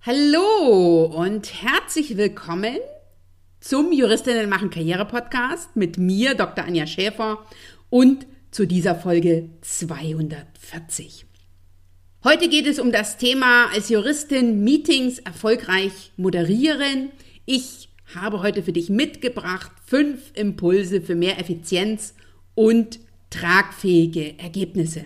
Hallo und herzlich willkommen zum Juristinnen machen Karriere Podcast mit mir, Dr. Anja Schäfer, und zu dieser Folge 240. Heute geht es um das Thema als Juristin Meetings erfolgreich moderieren. Ich habe heute für dich mitgebracht 5 Impulse für mehr Effizienz und tragfähige Ergebnisse.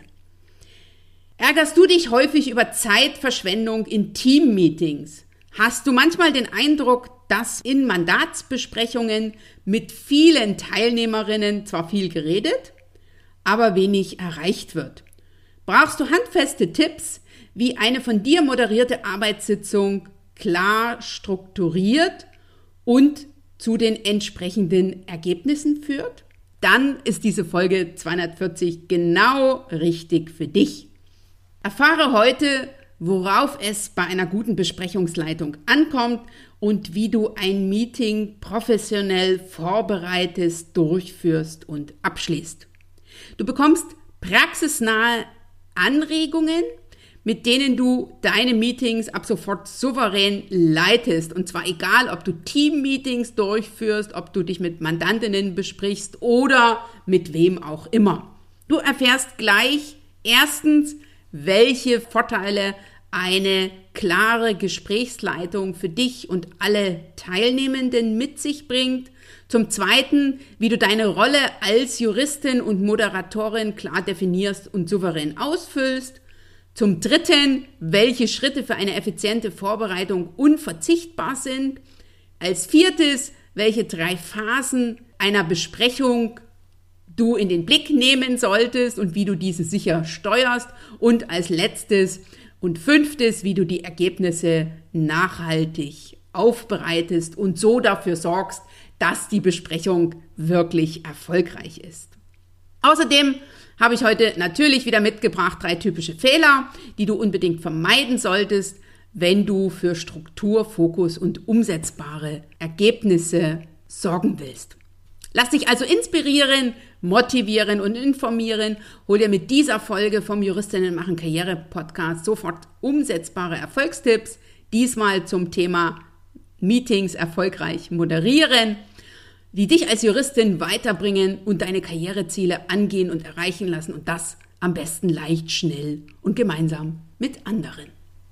Ärgerst du dich häufig über Zeitverschwendung in Teammeetings? Hast du manchmal den Eindruck, dass in Mandatsbesprechungen mit vielen Teilnehmerinnen zwar viel geredet, aber wenig erreicht wird? Brauchst du handfeste Tipps, wie eine von dir moderierte Arbeitssitzung klar strukturiert und zu den entsprechenden Ergebnissen führt? Dann ist diese Folge 240 genau richtig für dich. Erfahre heute, worauf es bei einer guten Besprechungsleitung ankommt und wie du ein Meeting professionell vorbereitest, durchführst und abschließt. Du bekommst praxisnahe Anregungen, mit denen du deine Meetings ab sofort souverän leitest. Und zwar egal, ob du Team-Meetings durchführst, ob du dich mit Mandantinnen besprichst oder mit wem auch immer. Du erfährst gleich erstens, welche Vorteile eine klare Gesprächsleitung für dich und alle Teilnehmenden mit sich bringt. Zum Zweiten, wie du deine Rolle als Juristin und Moderatorin klar definierst und souverän ausfüllst. Zum Dritten, welche Schritte für eine effiziente Vorbereitung unverzichtbar sind. Als viertes, welche 3 Phasen einer Besprechung du in den Blick nehmen solltest und wie du diese sicher steuerst. Und als letztes und 5. wie du die Ergebnisse nachhaltig aufbereitest und so dafür sorgst, dass die Besprechung wirklich erfolgreich ist. Außerdem habe ich heute natürlich wieder mitgebracht 3 typische Fehler, die du unbedingt vermeiden solltest, wenn du für Struktur, Fokus und umsetzbare Ergebnisse sorgen willst. Lass dich also inspirieren, motivieren und informieren. Hol dir mit dieser Folge vom Juristinnen machen Karriere Podcast sofort umsetzbare Erfolgstipps. Diesmal zum Thema Meetings erfolgreich moderieren, die dich als Juristin weiterbringen und deine Karriereziele angehen und erreichen lassen. Und das am besten leicht, schnell und gemeinsam mit anderen.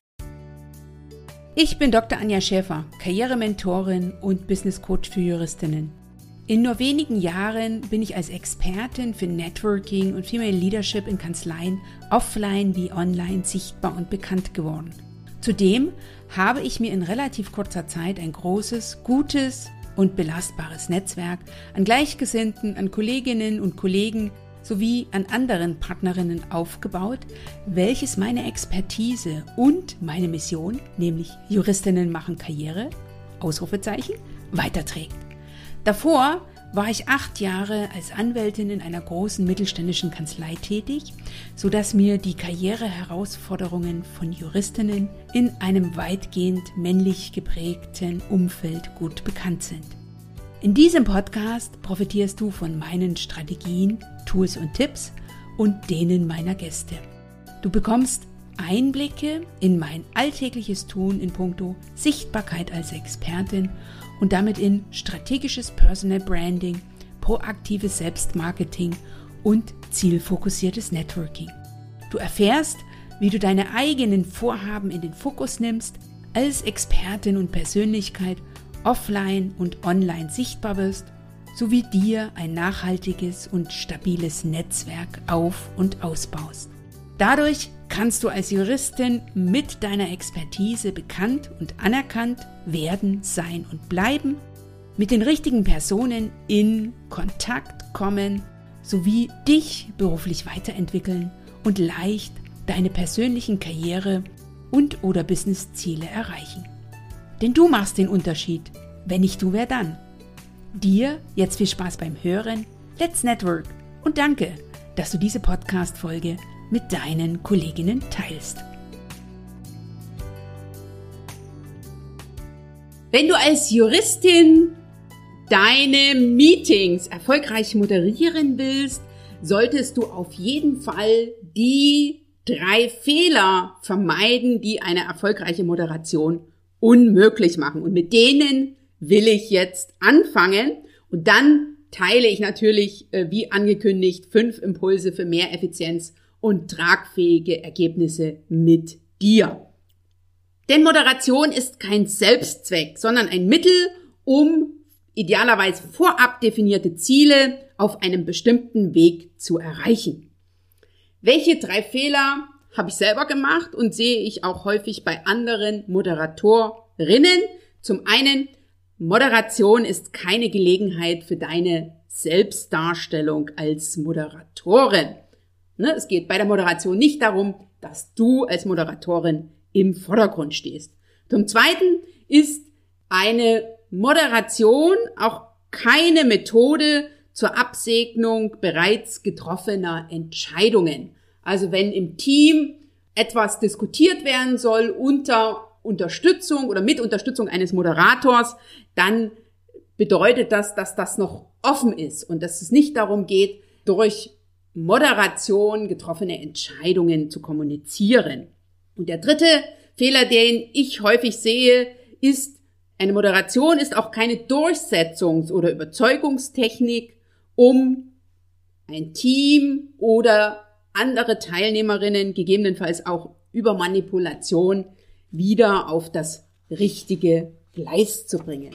Ich bin Dr. Anja Schäfer, Karrierementorin und Business Coach für Juristinnen. In nur wenigen Jahren bin ich als Expertin für Networking und Female Leadership in Kanzleien offline wie online sichtbar und bekannt geworden. Zudem habe ich mir in relativ kurzer Zeit ein großes, gutes und belastbares Netzwerk an Gleichgesinnten, an Kolleginnen und Kollegen sowie an anderen Partnerinnen aufgebaut, welches meine Expertise und meine Mission, nämlich Juristinnen machen Karriere, Ausrufezeichen, weiterträgt. Davor war ich 8 Jahre als Anwältin in einer großen mittelständischen Kanzlei tätig, sodass mir die Karriereherausforderungen von Juristinnen in einem weitgehend männlich geprägten Umfeld gut bekannt sind. In diesem Podcast profitierst du von meinen Strategien, Tools und Tipps und denen meiner Gäste. Du bekommst Einblicke in mein alltägliches Tun in puncto Sichtbarkeit als Expertin und damit in strategisches Personal Branding, proaktives Selbstmarketing und zielfokussiertes Networking. Du erfährst, wie du deine eigenen Vorhaben in den Fokus nimmst, als Expertin und Persönlichkeit offline und online sichtbar wirst, sowie dir ein nachhaltiges und stabiles Netzwerk auf- und ausbaust. Dadurch kannst du als Juristin mit deiner Expertise bekannt und anerkannt werden, sein und bleiben, mit den richtigen Personen in Kontakt kommen, sowie dich beruflich weiterentwickeln und leicht deine persönlichen Karriere- und/oder Businessziele erreichen. Denn du machst den Unterschied. Wenn nicht du, wer dann? Dir jetzt viel Spaß beim Hören. Let's Network und danke, dass du diese Podcast-Folge mit deinen Kolleginnen teilst. Wenn du als Juristin deine Meetings erfolgreich moderieren willst, solltest du auf jeden Fall die 3 Fehler vermeiden, die eine erfolgreiche Moderation unmöglich machen. Und mit denen will ich jetzt anfangen. Und dann teile ich natürlich, wie angekündigt, 5 Impulse für mehr Effizienz und tragfähige Ergebnisse mit dir. Denn Moderation ist kein Selbstzweck, sondern ein Mittel, um idealerweise vorab definierte Ziele auf einem bestimmten Weg zu erreichen. Welche 3 Fehler habe ich selber gemacht und sehe ich auch häufig bei anderen Moderatorinnen? Zum einen, Moderation ist keine Gelegenheit für deine Selbstdarstellung als Moderatorin. Es geht bei der Moderation nicht darum, dass du als Moderatorin im Vordergrund stehst. Zum Zweiten ist eine Moderation auch keine Methode zur Absegnung bereits getroffener Entscheidungen. Also wenn im Team etwas diskutiert werden soll unter Unterstützung oder mit Unterstützung eines Moderators, dann bedeutet das, dass das noch offen ist und dass es nicht darum geht, durch Moderation getroffene Entscheidungen zu kommunizieren. Und der dritte Fehler, den ich häufig sehe, ist, eine Moderation ist auch keine Durchsetzungs- oder Überzeugungstechnik, um ein Team oder andere Teilnehmerinnen gegebenenfalls auch über Manipulation wieder auf das richtige Gleis zu bringen.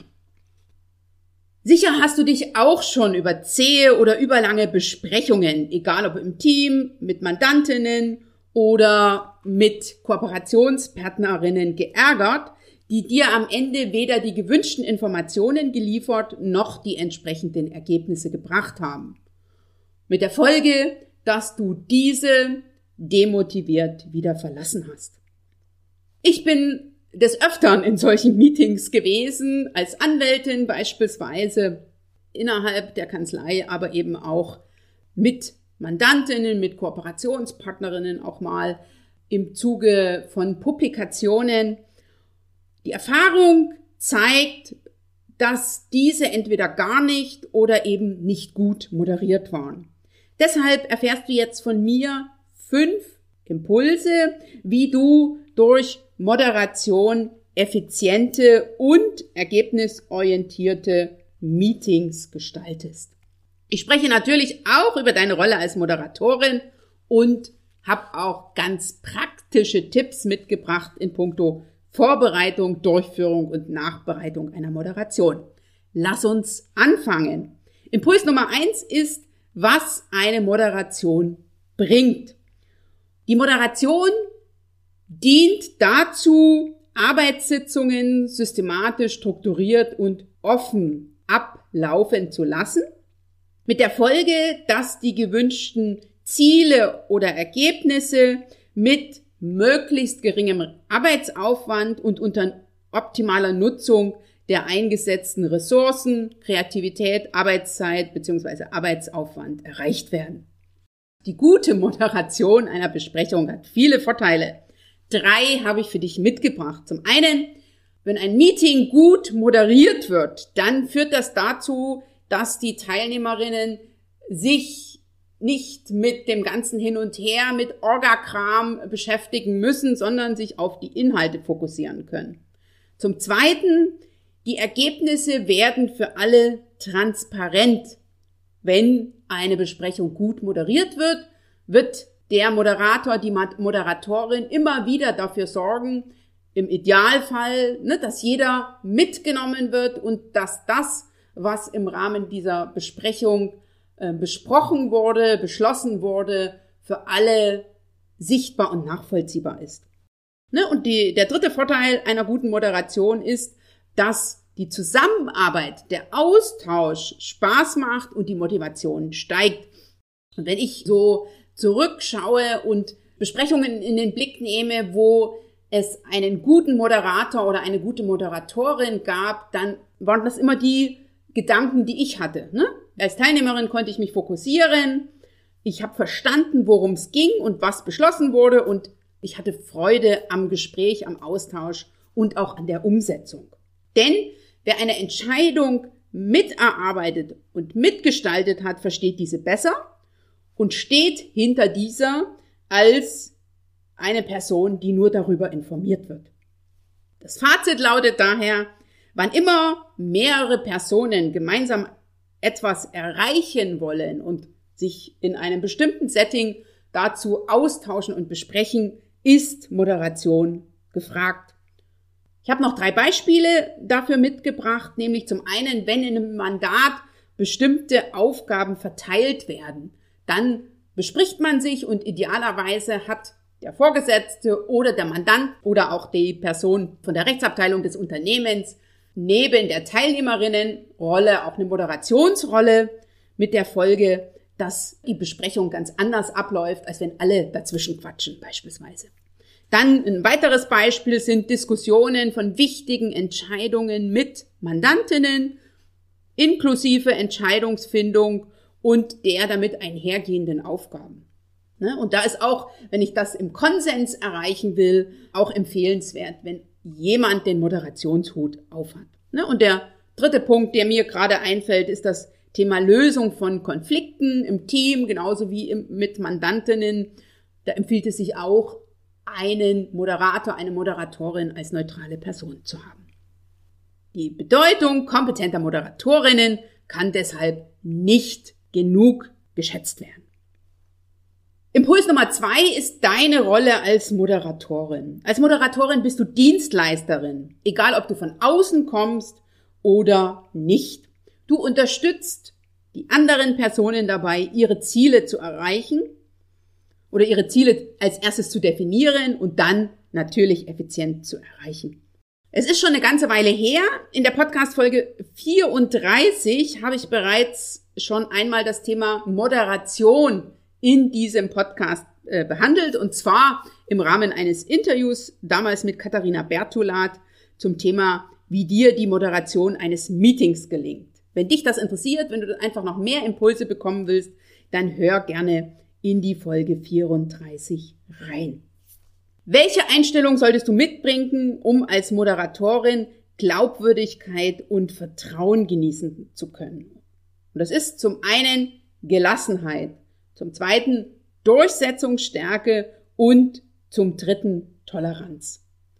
Sicher hast du dich auch schon über zähe oder überlange Besprechungen, egal ob im Team, mit Mandantinnen oder mit Kooperationspartnerinnen geärgert, die dir am Ende weder die gewünschten Informationen geliefert noch die entsprechenden Ergebnisse gebracht haben. Mit der Folge, dass du diese demotiviert wieder verlassen hast. Ich bin des Öfteren in solchen Meetings gewesen, als Anwältin beispielsweise innerhalb der Kanzlei, aber eben auch mit Mandantinnen, mit Kooperationspartnerinnen auch mal im Zuge von Publikationen. Die Erfahrung zeigt, dass diese entweder gar nicht oder eben nicht gut moderiert waren. Deshalb erfährst du jetzt von mir 5 Impulse, wie du durch Moderation effiziente und ergebnisorientierte Meetings gestaltest. Ich spreche natürlich auch über deine Rolle als Moderatorin und habe auch ganz praktische Tipps mitgebracht in puncto Vorbereitung, Durchführung und Nachbereitung einer Moderation. Lass uns anfangen. Impuls Nummer 1 ist, was eine Moderation bringt. Die Moderation dient dazu, Arbeitssitzungen systematisch strukturiert und offen ablaufen zu lassen, mit der Folge, dass die gewünschten Ziele oder Ergebnisse mit möglichst geringem Arbeitsaufwand und unter optimaler Nutzung der eingesetzten Ressourcen, Kreativität, Arbeitszeit bzw. Arbeitsaufwand erreicht werden. Die gute Moderation einer Besprechung hat viele Vorteile. 3 habe ich für dich mitgebracht. Zum einen, wenn ein Meeting gut moderiert wird, dann führt das dazu, dass die Teilnehmerinnen sich nicht mit dem ganzen Hin und Her, mit Orgakram beschäftigen müssen, sondern sich auf die Inhalte fokussieren können. Zum Zweiten, die Ergebnisse werden für alle transparent. Wenn eine Besprechung gut moderiert wird, wird der Moderator, die Moderatorin immer wieder dafür sorgen, im Idealfall, dass jeder mitgenommen wird und dass das, was im Rahmen dieser Besprechung besprochen wurde, beschlossen wurde, für alle sichtbar und nachvollziehbar ist. Und der dritte Vorteil einer guten Moderation ist, dass die Zusammenarbeit, der Austausch Spaß macht und die Motivation steigt. Und wenn ich so zurückschaue und Besprechungen in den Blick nehme, wo es einen guten Moderator oder eine gute Moderatorin gab, dann waren das immer die Gedanken, die ich hatte. Als Teilnehmerin konnte ich mich fokussieren, ich habe verstanden, worum es ging und was beschlossen wurde und ich hatte Freude am Gespräch, am Austausch und auch an der Umsetzung. Denn wer eine Entscheidung miterarbeitet und mitgestaltet hat, versteht diese besser und steht hinter dieser als eine Person, die nur darüber informiert wird. Das Fazit lautet daher, wann immer mehrere Personen gemeinsam etwas erreichen wollen und sich in einem bestimmten Setting dazu austauschen und besprechen, ist Moderation gefragt. Ich habe noch 3 Beispiele dafür mitgebracht, nämlich zum einen, wenn in einem Mandat bestimmte Aufgaben verteilt werden, dann bespricht man sich und idealerweise hat der Vorgesetzte oder der Mandant oder auch die Person von der Rechtsabteilung des Unternehmens neben der Teilnehmerinnenrolle auch eine Moderationsrolle mit der Folge, dass die Besprechung ganz anders abläuft, als wenn alle dazwischen quatschen beispielsweise. Dann ein weiteres Beispiel sind Diskussionen von wichtigen Entscheidungen mit Mandantinnen, inklusive Entscheidungsfindung und der damit einhergehenden Aufgaben. Und da ist auch, wenn ich das im Konsens erreichen will, auch empfehlenswert, wenn jemand den Moderationshut aufhat. Und der 3. Punkt, der mir gerade einfällt, ist das Thema Lösung von Konflikten im Team, genauso wie mit Mandantinnen. Da empfiehlt es sich auch, einen Moderator, eine Moderatorin als neutrale Person zu haben. Die Bedeutung kompetenter Moderatorinnen kann deshalb nicht genug geschätzt werden. Impuls Nummer 2 ist deine Rolle als Moderatorin. Als Moderatorin bist du Dienstleisterin, egal ob du von außen kommst oder nicht. Du unterstützt die anderen Personen dabei, ihre Ziele zu erreichen oder ihre Ziele als erstes zu definieren und dann natürlich effizient zu erreichen. Es ist schon eine ganze Weile her. In der Podcast-Folge 34 habe ich bereits schon einmal das Thema Moderation in diesem Podcast behandelt, und zwar im Rahmen eines Interviews, damals mit Katharina Bertulat, zum Thema, wie dir die Moderation eines Meetings gelingt. Wenn dich das interessiert, wenn du einfach noch mehr Impulse bekommen willst, dann hör gerne in die Folge 34 rein. Welche Einstellung solltest du mitbringen, um als Moderatorin Glaubwürdigkeit und Vertrauen genießen zu können? Und das ist zum einen Gelassenheit, zum zweiten Durchsetzungsstärke und zum dritten Toleranz.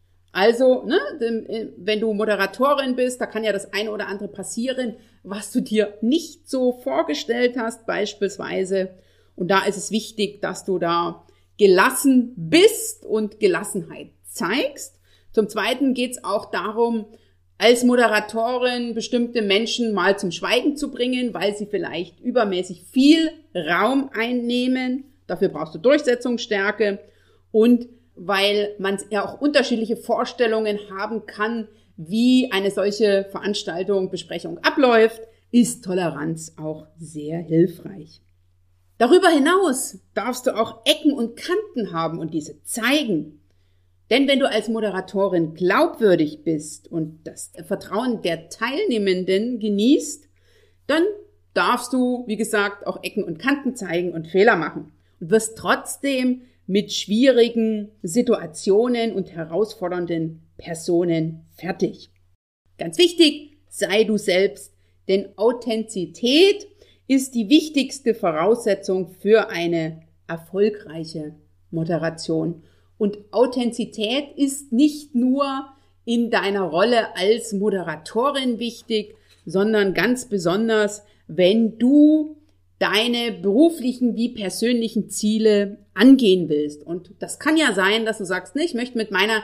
Also, wenn du Moderatorin bist, da kann ja das eine oder andere passieren, was du dir nicht so vorgestellt hast beispielsweise. Und da ist es wichtig, dass du da gelassen bist und Gelassenheit zeigst. Zum Zweiten geht es auch darum, als Moderatorin bestimmte Menschen mal zum Schweigen zu bringen, weil sie vielleicht übermäßig viel Raum einnehmen. Dafür brauchst du Durchsetzungsstärke und weil man ja auch unterschiedliche Vorstellungen haben kann, wie eine solche Veranstaltung, Besprechung abläuft, ist Toleranz auch sehr hilfreich. Darüber hinaus darfst du auch Ecken und Kanten haben und diese zeigen. Denn wenn du als Moderatorin glaubwürdig bist und das Vertrauen der Teilnehmenden genießt, dann darfst du, wie gesagt, auch Ecken und Kanten zeigen und Fehler machen und wirst trotzdem mit schwierigen Situationen und herausfordernden Personen fertig. Ganz wichtig, sei du selbst, denn Authentizität ist die wichtigste Voraussetzung für eine erfolgreiche Moderation. Und Authentizität ist nicht nur in deiner Rolle als Moderatorin wichtig, sondern ganz besonders, wenn du deine beruflichen wie persönlichen Ziele angehen willst. Und das kann ja sein, dass du sagst, ich möchte mit meiner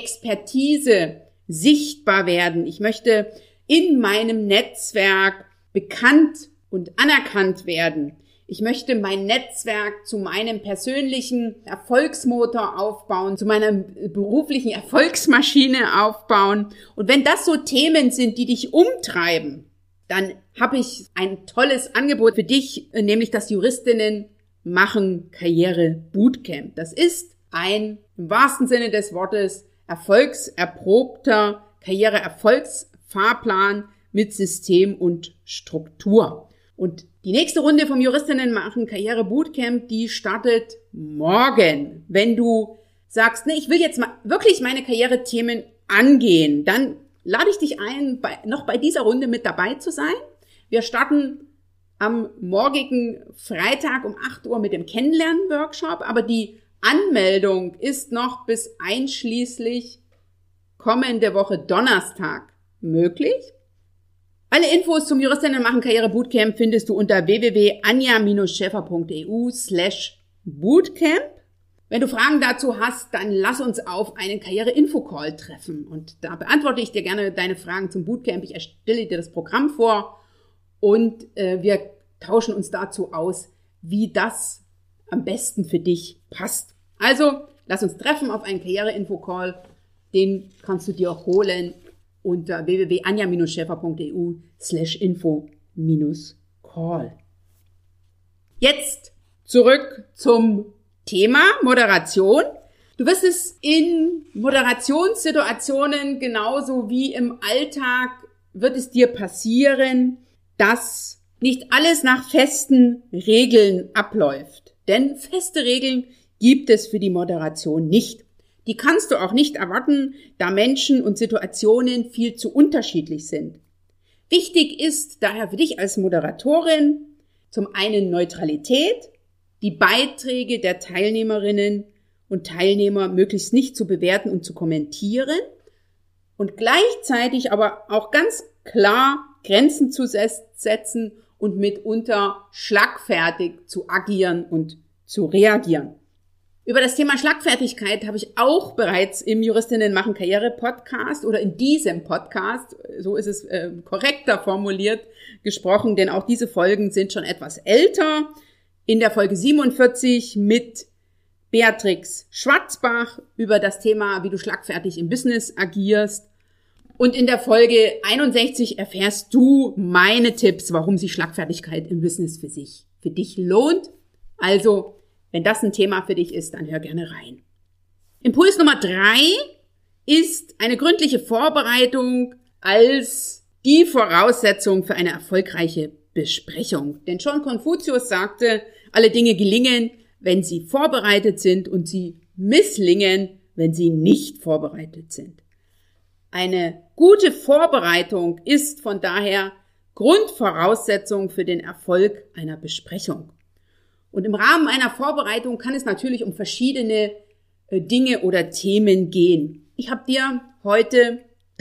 Expertise sichtbar werden. Ich möchte in meinem Netzwerk bekannt und anerkannt werden. Ich möchte mein Netzwerk zu meinem persönlichen Erfolgsmotor aufbauen, zu meiner beruflichen Erfolgsmaschine aufbauen. Und wenn das so Themen sind, die dich umtreiben, dann habe ich ein tolles Angebot für dich, nämlich das Juristinnen machen Karriere Bootcamp. Das ist ein, im wahrsten Sinne des Wortes, erfolgserprobter Karriereerfolgsfahrplan mit System und Struktur. Und die nächste Runde vom Juristinnen machen Karriere Bootcamp, die startet morgen. Wenn du sagst, ich will jetzt mal wirklich meine Karrierethemen angehen, dann lade ich dich ein, noch bei dieser Runde mit dabei zu sein. Wir starten am morgigen Freitag um 8 Uhr mit dem Kennenlernen-Workshop, aber die Anmeldung ist noch bis einschließlich kommende Woche Donnerstag möglich. Alle Infos zum Juristinnen machen Karriere Bootcamp findest du unter www.anja-schäfer.eu/bootcamp. Wenn du Fragen dazu hast, dann lass uns auf einen Karriere-Info-Call treffen und da beantworte ich dir gerne deine Fragen zum Bootcamp. Ich erstelle dir das Programm vor und wir tauschen uns dazu aus, wie das am besten für dich passt. Also, lass uns treffen auf einen Karriere-Info-Call. Den kannst du dir holen unter www.anja-schäfer.eu/info-call. Jetzt zurück zum Thema Moderation. Du wirst es in Moderationssituationen genauso wie im Alltag wird es dir passieren, dass nicht alles nach festen Regeln abläuft. Denn feste Regeln gibt es für die Moderation nicht. Die kannst du auch nicht erwarten, da Menschen und Situationen viel zu unterschiedlich sind. Wichtig ist daher für dich als Moderatorin zum einen Neutralität, die Beiträge der Teilnehmerinnen und Teilnehmer möglichst nicht zu bewerten und zu kommentieren und gleichzeitig aber auch ganz klar Grenzen zu setzen und mitunter schlagfertig zu agieren und zu reagieren. Über das Thema Schlagfertigkeit habe ich auch bereits im Juristinnen machen Karriere Podcast oder in diesem Podcast, so ist es korrekter formuliert, gesprochen, denn auch diese Folgen sind schon etwas älter. In der Folge 47 mit Beatrix Schwarzbach über das Thema, wie du schlagfertig im Business agierst. Und in der Folge 61 erfährst du meine Tipps, warum sich Schlagfertigkeit im Business für dich lohnt. Also, wenn das ein Thema für dich ist, dann hör gerne rein. Impuls Nummer 3 ist eine gründliche Vorbereitung als die Voraussetzung für eine erfolgreiche Besprechung. Denn schon Konfuzius sagte, alle Dinge gelingen, wenn sie vorbereitet sind und sie misslingen, wenn sie nicht vorbereitet sind. Eine gute Vorbereitung ist von daher Grundvoraussetzung für den Erfolg einer Besprechung. Und im Rahmen einer Vorbereitung kann es natürlich um verschiedene Dinge oder Themen gehen. Ich habe dir heute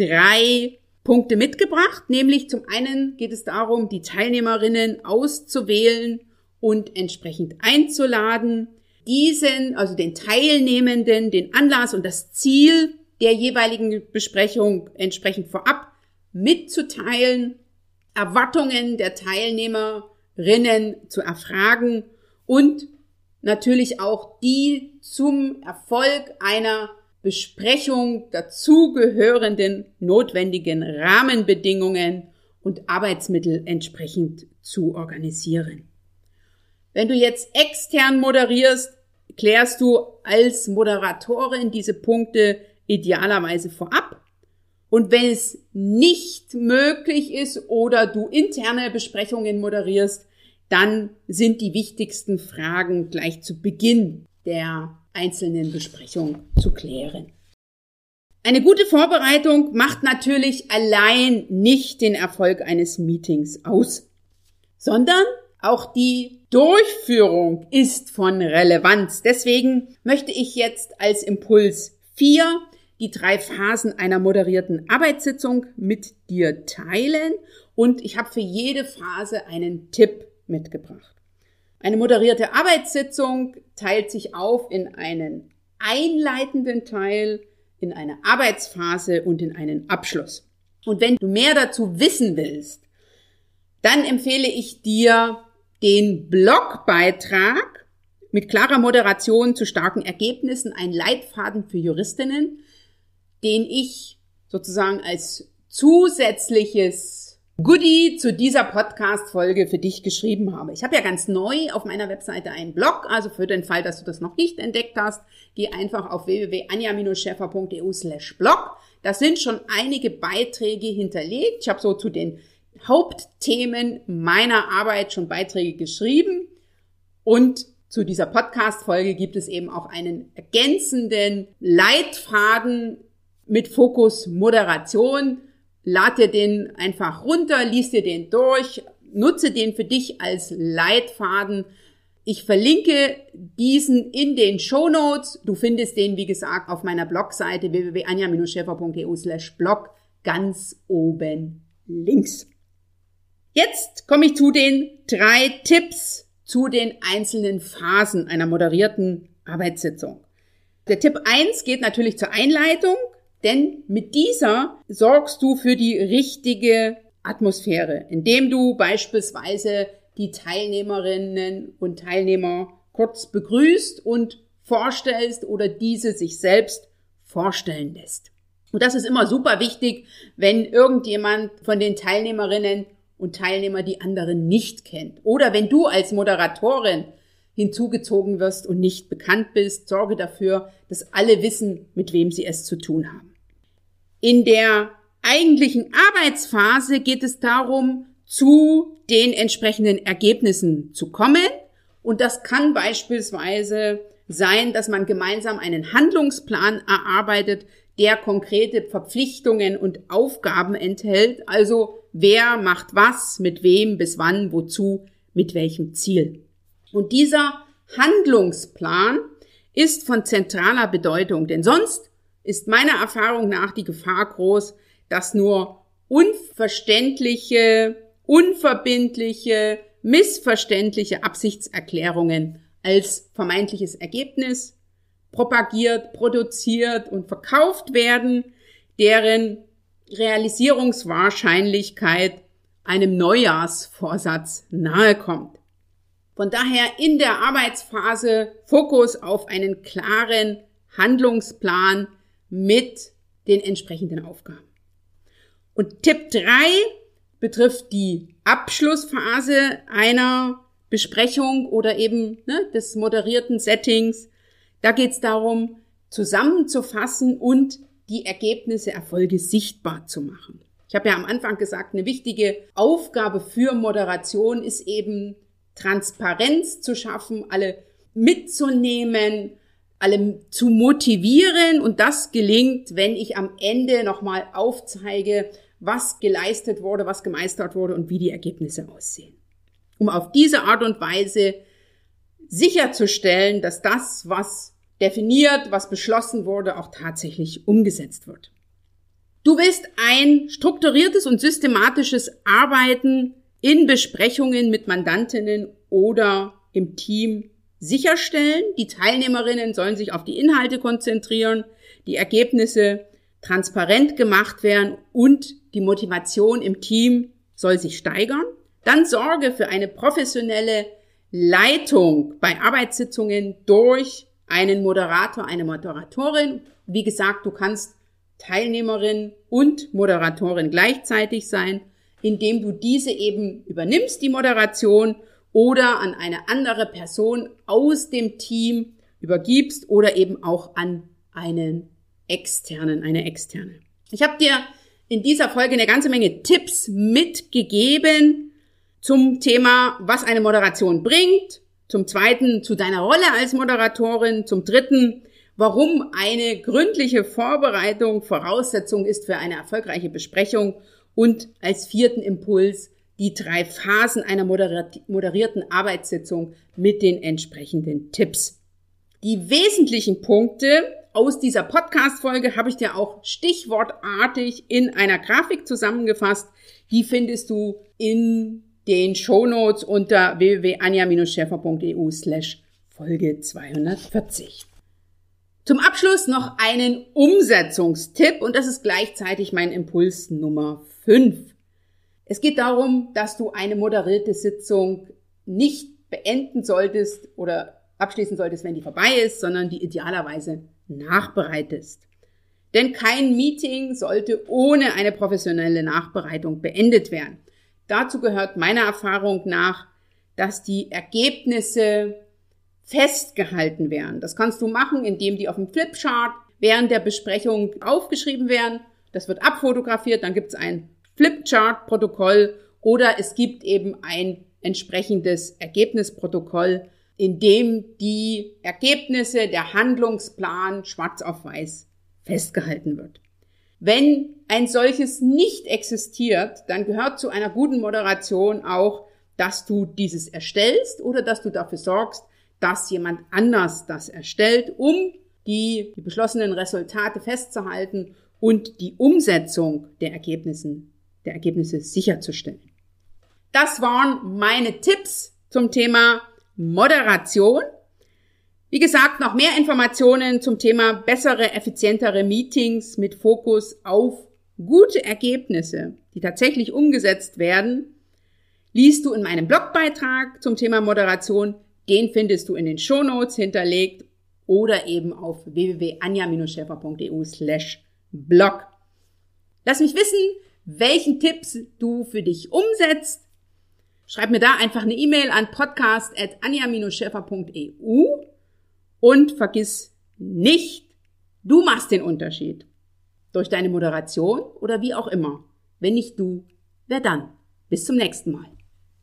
3 Punkte mitgebracht, nämlich zum einen geht es darum, die Teilnehmerinnen auszuwählen und entsprechend einzuladen, also den Teilnehmenden, den Anlass und das Ziel der jeweiligen Besprechung entsprechend vorab mitzuteilen, Erwartungen der Teilnehmerinnen zu erfragen und natürlich auch die zum Erfolg einer Besprechung dazugehörenden notwendigen Rahmenbedingungen und Arbeitsmittel entsprechend zu organisieren. Wenn du jetzt extern moderierst, klärst du als Moderatorin diese Punkte idealerweise vorab. Und wenn es nicht möglich ist oder du interne Besprechungen moderierst, dann sind die wichtigsten Fragen gleich zu Beginn der einzelnen Besprechung zu klären. Eine gute Vorbereitung macht natürlich allein nicht den Erfolg eines Meetings aus, sondern auch die Durchführung ist von Relevanz. Deswegen möchte ich jetzt als Impuls 4 die 3 Phasen einer moderierten Arbeitssitzung mit dir teilen und ich habe für jede Phase einen Tipp mitgebracht. Eine moderierte Arbeitssitzung teilt sich auf in einen einleitenden Teil, in eine Arbeitsphase und in einen Abschluss. Und wenn du mehr dazu wissen willst, dann empfehle ich dir den Blogbeitrag mit klarer Moderation zu starken Ergebnissen, ein Leitfaden für Juristinnen, den ich sozusagen als zusätzliches Goodie zu dieser Podcast-Folge für dich geschrieben habe. Ich habe ja ganz neu auf meiner Webseite einen Blog, also für den Fall, dass du das noch nicht entdeckt hast, geh einfach auf www.anja-schäfer.eu/blog. Da sind schon einige Beiträge hinterlegt. Ich habe so zu den Hauptthemen meiner Arbeit schon Beiträge geschrieben und zu dieser Podcast-Folge gibt es eben auch einen ergänzenden Leitfaden mit Fokus Moderation. Lad dir den einfach runter, lies dir den durch, nutze den für dich als Leitfaden. Ich verlinke diesen in den Shownotes. Du findest den, wie gesagt, auf meiner Blogseite www.anja-schäfer.eu/blog ganz oben links. Jetzt komme ich zu den 3 Tipps zu den einzelnen Phasen einer moderierten Arbeitssitzung. Der Tipp 1 geht natürlich zur Einleitung, denn mit dieser sorgst du für die richtige Atmosphäre, indem du beispielsweise die Teilnehmerinnen und Teilnehmer kurz begrüßt und vorstellst oder diese sich selbst vorstellen lässt. Und das ist immer super wichtig, wenn irgendjemand von den Teilnehmerinnen und Teilnehmern die anderen nicht kennt. Oder wenn du als Moderatorin hinzugezogen wirst und nicht bekannt bist, sorge dafür, dass alle wissen, mit wem sie es zu tun haben. In der eigentlichen Arbeitsphase geht es darum, zu den entsprechenden Ergebnissen zu kommen. Und das kann beispielsweise sein, dass man gemeinsam einen Handlungsplan erarbeitet, der konkrete Verpflichtungen und Aufgaben enthält. Also wer macht was, mit wem, bis wann, wozu, mit welchem Ziel. Und dieser Handlungsplan ist von zentraler Bedeutung, denn sonst ist meiner Erfahrung nach die Gefahr groß, dass nur unverständliche, unverbindliche, missverständliche Absichtserklärungen als vermeintliches Ergebnis propagiert, produziert und verkauft werden, deren Realisierungswahrscheinlichkeit einem Neujahrsvorsatz nahe kommt. Von daher in der Arbeitsphase Fokus auf einen klaren Handlungsplan mit den entsprechenden Aufgaben. Und Tipp 3 betrifft die Abschlussphase einer Besprechung oder eben des moderierten Settings. Da geht es darum, zusammenzufassen und die Ergebnisse, Erfolge sichtbar zu machen. Ich habe ja am Anfang gesagt, eine wichtige Aufgabe für Moderation ist eben Transparenz zu schaffen, alle mitzunehmen, alle zu motivieren, und das gelingt, wenn ich am Ende nochmal aufzeige, was geleistet wurde, was gemeistert wurde und wie die Ergebnisse aussehen. Um auf diese Art und Weise sicherzustellen, dass das, was definiert, was beschlossen wurde, auch tatsächlich umgesetzt wird. Du willst ein strukturiertes und systematisches Arbeiten in Besprechungen mit Mandantinnen oder im Team sicherstellen. Die Teilnehmerinnen sollen sich auf die Inhalte konzentrieren, die Ergebnisse transparent gemacht werden und die Motivation im Team soll sich steigern. Dann sorge für eine professionelle Leitung bei Arbeitssitzungen durch einen Moderator, eine Moderatorin. Wie gesagt, du kannst Teilnehmerin und Moderatorin gleichzeitig sein, indem du diese eben übernimmst, die Moderation, oder an eine andere Person aus dem Team übergibst oder eben auch an eine externe. Ich habe dir in dieser Folge eine ganze Menge Tipps mitgegeben zum Thema, was eine Moderation bringt, zum Zweiten zu deiner Rolle als Moderatorin, zum Dritten, warum eine gründliche Vorbereitung Voraussetzung ist für eine erfolgreiche Besprechung, und als vierten Impuls die 3 Phasen einer moderierten Arbeitssitzung mit den entsprechenden Tipps. Die wesentlichen Punkte aus dieser Podcast-Folge habe ich dir auch stichwortartig in einer Grafik zusammengefasst. Die findest du in den Shownotes unter www.anja-schäfer.eu/Folge 240. Zum Abschluss noch einen Umsetzungstipp, und das ist gleichzeitig mein Impuls Nummer 5. Es geht darum, dass du eine moderierte Sitzung nicht beenden solltest oder abschließen solltest, wenn die vorbei ist, sondern die idealerweise nachbereitest. Denn kein Meeting sollte ohne eine professionelle Nachbereitung beendet werden. Dazu gehört meiner Erfahrung nach, dass die Ergebnisse festgehalten werden. Das kannst du machen, indem die auf dem Flipchart während der Besprechung aufgeschrieben werden. Das wird abfotografiert, dann gibt es ein Flipchart-Protokoll oder es gibt eben ein entsprechendes Ergebnisprotokoll, in dem die Ergebnisse, der Handlungsplan schwarz auf weiß festgehalten wird. Wenn ein solches nicht existiert, dann gehört zu einer guten Moderation auch, dass du dieses erstellst oder dass du dafür sorgst, dass jemand anders das erstellt, um die beschlossenen Resultate festzuhalten und die Umsetzung der Ergebnisse sicherzustellen. Das waren meine Tipps zum Thema Moderation. Wie gesagt, noch mehr Informationen zum Thema bessere, effizientere Meetings mit Fokus auf gute Ergebnisse, die tatsächlich umgesetzt werden, liest du in meinem Blogbeitrag zum Thema Moderation. Den findest du in den Shownotes hinterlegt oder eben auf www.anja-schäfer.eu/blog. Lass mich wissen, welchen Tipps du für dich umsetzt. Schreib mir da einfach eine E-Mail an podcast@anja-schäfer.eu und vergiss nicht, du machst den Unterschied. Durch deine Moderation oder wie auch immer. Wenn nicht du, wer dann? Bis zum nächsten Mal.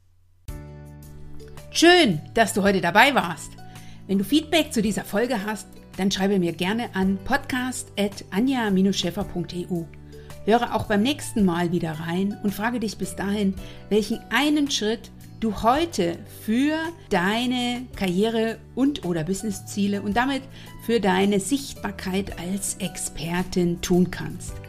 Schön, dass du heute dabei warst. Wenn du Feedback zu dieser Folge hast, dann schreibe mir gerne an podcast@anja-schäfer.eu. Höre auch beim nächsten Mal wieder rein und frage dich bis dahin, welchen einen Schritt du heute für deine Karriere- und/oder Businessziele und damit für deine Sichtbarkeit als Expertin tun kannst.